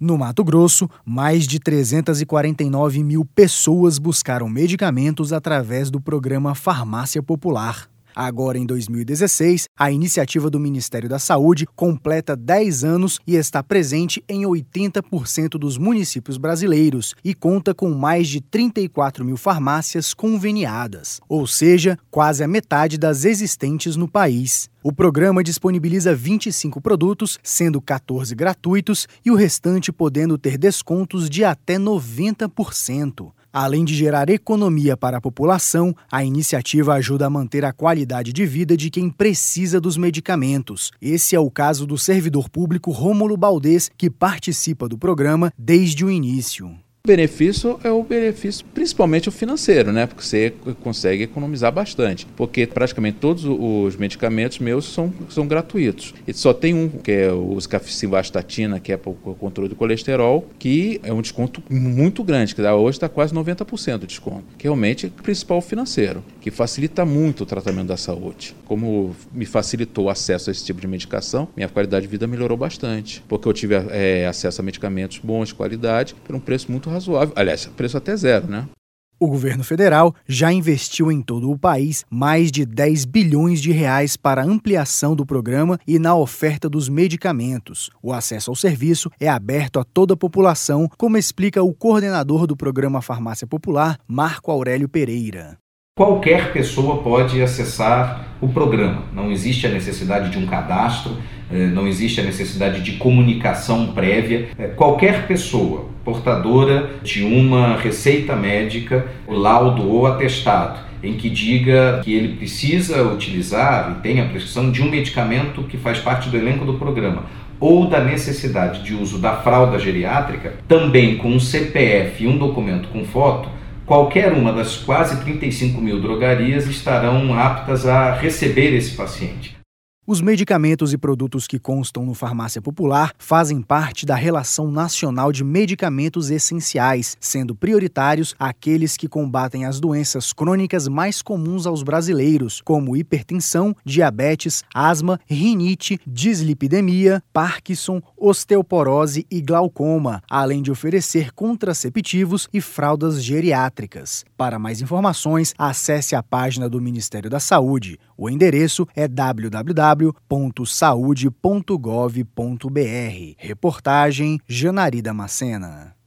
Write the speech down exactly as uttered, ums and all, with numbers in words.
No Mato Grosso, mais de trezentas e quarenta e nove mil pessoas buscaram medicamentos através do programa Farmácia Popular. Agora, em dois mil e dezesseis, a iniciativa do Ministério da Saúde completa dez anos e está presente em oitenta por cento dos municípios brasileiros e conta com mais de trinta e quatro mil farmácias conveniadas, ou seja, quase a metade das existentes no país. O programa disponibiliza vinte e cinco produtos, sendo quatorze gratuitos e o restante podendo ter descontos de até noventa por cento. Além de gerar economia para a população, a iniciativa ajuda a manter a qualidade de vida de quem precisa dos medicamentos. Esse é o caso do servidor público Rômulo Baldez, que participa do programa desde o início. O benefício é o benefício principalmente o financeiro, né? Porque você consegue economizar bastante, porque praticamente todos os medicamentos meus são, são gratuitos. E só tem um, que é o simvastatina, que é para o controle do colesterol, que é um desconto muito grande, que hoje está quase noventa por cento de desconto, que realmente é o principal financeiro, que facilita muito o tratamento da saúde. Como me facilitou o acesso a esse tipo de medicação, minha qualidade de vida melhorou bastante, porque eu tive é, acesso a medicamentos bons de qualidade por um preço muito razoável, aliás, preço até zero, né? O governo federal já investiu em todo o país mais de dez bilhões de reais para a ampliação do programa e na oferta dos medicamentos. O acesso ao serviço é aberto a toda a população, como explica o coordenador do programa Farmácia Popular, Marco Aurélio Pereira. Qualquer pessoa pode acessar o programa, não existe a necessidade de um cadastro, não existe a necessidade de comunicação prévia. Qualquer pessoa portadora de uma receita médica, laudo ou atestado, em que diga que ele precisa utilizar e tem a prescrição de um medicamento que faz parte do elenco do programa, ou da necessidade de uso da fralda geriátrica, também com um C P F e um documento com foto, qualquer uma das quase trinta e cinco mil drogarias estarão aptas a receber esse paciente. Os medicamentos e produtos que constam no Farmácia Popular fazem parte da Relação Nacional de Medicamentos Essenciais, sendo prioritários aqueles que combatem as doenças crônicas mais comuns aos brasileiros, como hipertensão, diabetes, asma, rinite, dislipidemia, Parkinson, osteoporose e glaucoma, além de oferecer contraceptivos e fraldas geriátricas. Para mais informações, acesse a página do Ministério da Saúde. O endereço é w w w ponto saúde ponto gov ponto b r. Reportagem Janari Damascena.